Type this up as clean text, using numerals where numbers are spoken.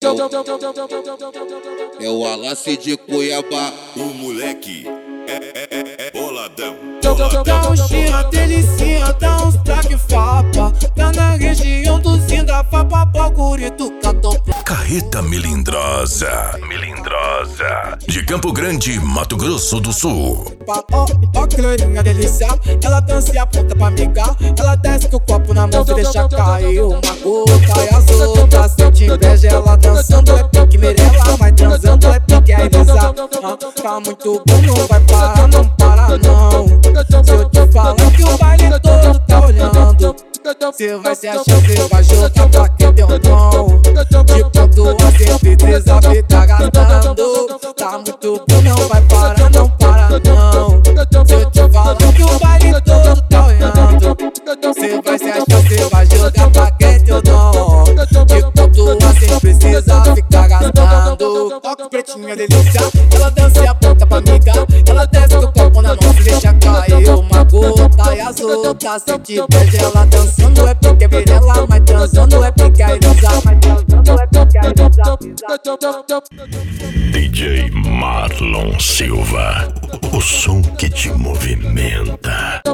É o Alace de Cuiabá. O moleque é boladão. Dá um chia, delicinha, dá uns traque fapa. Tá na região do Zinda, fapa, bagurito, catão. Carreta Melindrosa. Melindrosa. De Campo Grande, Mato Grosso do Sul. Ó que loirinha delícia, ela dança e aponta pra amigar. Ela desce com o copo na mão e deixa cair uma gota. E as outras sente inveja, ela dançando é pique merela. Vai transando é pique a Elisa. Tá muito bom, não vai parar, não para não. Se eu te falar que o baile todo tá olhando, cê vai se achar, cê vai jogar pra quem deu não. De ponto a certeza, tá gastando. Tá muito bom, não vai parar, não para não. Se eu te falar que o baile todo tá olhando, cê vai se achar, cê vai jogar pra quem deu não. De ponto a certeza, fica gastando. Toque pretinha delícia, ela dança e aponta pra amiga. Ela desce com o copo na mão e deixa cair uma gota. E as outras sente inveja, ela dançando é porque virela. Mas transando é porque a Elisa. Mas transando é porque a Elisa. DJ Marlon Silva. O som que te movimenta.